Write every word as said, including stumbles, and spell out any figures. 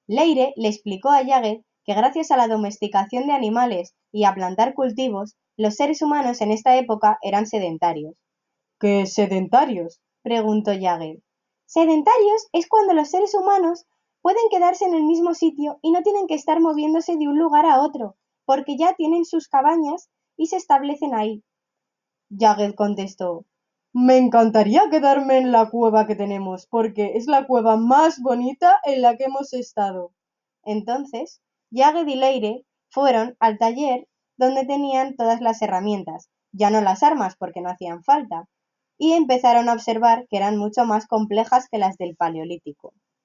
Leire le explicó a Jagged que gracias a la domesticación de animales y a plantar cultivos, los seres humanos en esta época eran sedentarios. ¿Qué sedentarios?, preguntó Jagged. Sedentarios es cuando los seres humanos pueden quedarse en el mismo sitio y no tienen que estar moviéndose de un lugar a otro, porque ya tienen sus cabañas y se establecen ahí. Jagged contestó: Me encantaría quedarme en la cueva que tenemos, porque es la cueva más bonita en la que hemos estado. Entonces, Jagged y Leire fueron al taller donde tenían todas las herramientas, ya no las armas porque no hacían falta, y empezaron a observar que eran mucho más complejas que las del Paleolítico.